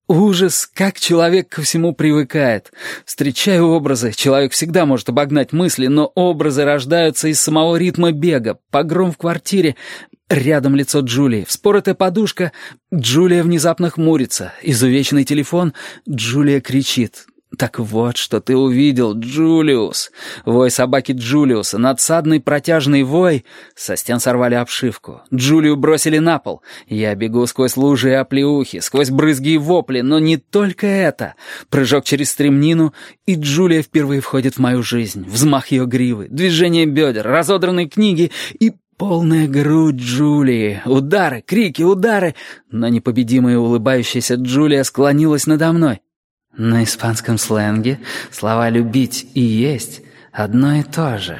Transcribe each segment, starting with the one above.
Ужас, как человек ко всему привыкает. Встречая образы, человек всегда может обогнать мысли, но образы рождаются из самого ритма бега. Погром в квартире, рядом лицо Джулии, вспоротая подушка, Джулия внезапно хмурится, изувеченный телефон, Джулия кричит. «Так вот, что ты увидел, Джулиус!» Вой собаки Джулиуса, надсадный протяжный вой. Со стен сорвали обшивку. Джулию бросили на пол. Я бегу сквозь лужи и оплеухи, сквозь брызги и вопли, но не только это. Прыжок через стремнину, и Джулия впервые входит в мою жизнь. Взмах ее гривы, движение бедер, разодранные книги и... полная грудь Джулии, удары, крики, удары. Но непобедимая улыбающаяся Джулия склонилась надо мной. На испанском сленге слова «любить» и «есть» одно и то же.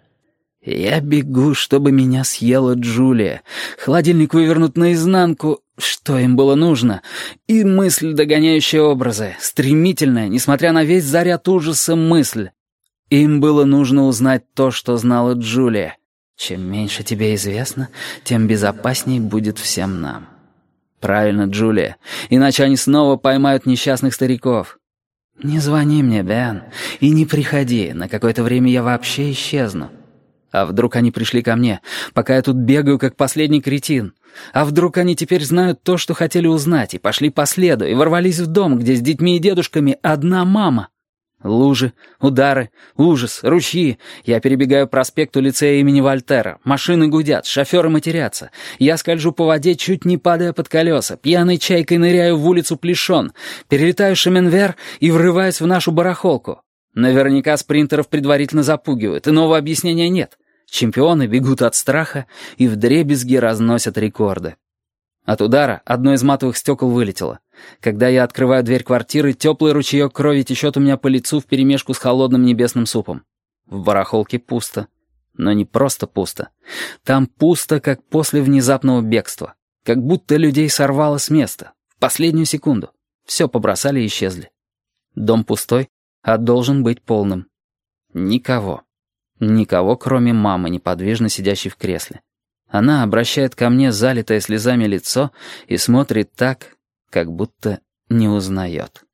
Я бегу, чтобы меня съела Джулия. Холодильник вывернут наизнанку. Что им было нужно? И мысль, догоняющая образы. Стремительная, несмотря на весь заряд ужаса, мысль. Им было нужно узнать то, что знала Джулия. Чем меньше тебе известно, тем безопасней будет всем нам. Правильно, Джулия, иначе они снова поймают несчастных стариков. Не звони мне, Бен, и не приходи, на какое-то время я вообще исчезну. А вдруг они пришли ко мне, пока я тут бегаю, как последний кретин? А вдруг они теперь знают то, что хотели узнать, и пошли по следу, и ворвались в дом, где с детьми и дедушками одна мама? Лужи, удары, ужас, ручьи. Я перебегаю проспекту лицея имени Вольтера. Машины гудят, шоферы матерятся. Я скольжу по воде, чуть не падая под колеса. Пьяной чайкой ныряю в улицу Плешон. Перелетаю Шаменвер и врываюсь в нашу барахолку. Наверняка спринтеров предварительно запугивают, иного объяснения нет. Чемпионы бегут от страха и вдребезги разносят рекорды. От удара одно из матовых стекол вылетело. Когда я открываю дверь квартиры, теплый ручеек крови течет у меня по лицу вперемешку с холодным небесным супом. В барахолке пусто. Но не просто пусто. Там пусто, как после внезапного бегства. Как будто людей сорвало с места. В последнюю секунду. Все побросали и исчезли. Дом пустой, а должен быть полным. Никого. Никого, кроме мамы, неподвижно сидящей в кресле. Она обращает ко мне залитое слезами лицо и смотрит так, как будто не узнает.